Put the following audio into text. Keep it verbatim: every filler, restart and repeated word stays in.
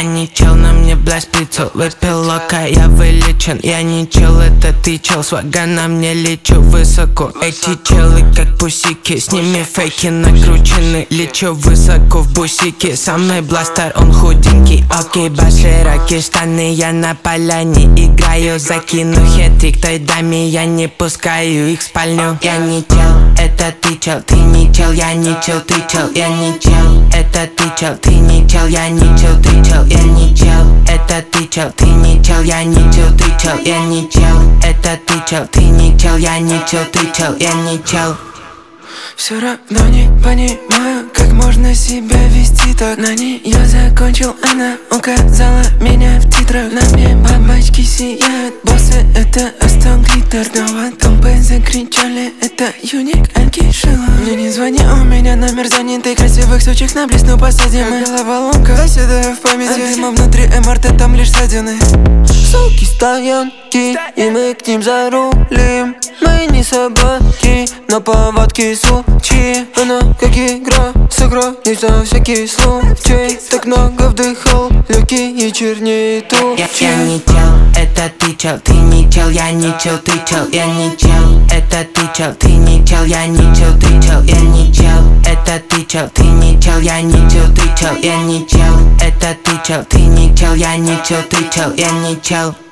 Я не чел, на мне блэс прицел. Выпил лока, я вылечен. Я не чел, это ты чел. Свага на мне, лечу высоко. Эти челы как пусики, с ними фейки накручены. Лечу высоко в бусике. Со мной бластер, он худенький. Окей, бас широкие штаны, я на поляне играю. Закину хетрик той даме, я не пускаю их в спальню. Я не чел, это ты чел. Ты не чел, я не чел, ты чел. Я не чел, это ты чел. Ты не чел, я не чел, ты чел. Я не чел, это ты чел. Ты не чел, я не чел, ты чел. Я не чел, это ты чел. Ты не чел, я не чел, ты чел. Я не чел. Все равно не понимаю, как можно себя вести так. На ней я закончил, она указала меня в титрах. На мне бабочки сияют, боссы это Астон Глиттер. Снова толпы закричали, это Юник Анки Шилла. Мне не звони, у меня номер занятый. Красивых сучек на блесну посадим. Как головоломка, заседаю в памяти. А дыма внутри МРТ, там лишь ссадины. Суки стоянки, и мы к ним зарулим. Мы не собаки, но поводки сучьи. Она как игра, сохранить на всякий случай. Так много вдыхал, легкие чернее тучи. Я, я не чел, это ты чел. Ты не чел, я не чел, ты чел. Я не чел, это ты чел. Ты не чел, я не чел, ты чел. Я не чел, это ты чел. Ты не чел, я не чел, ты чел. Я не чел, это ты чел. Ты не чел, я не чел, ты чел. Я не чел.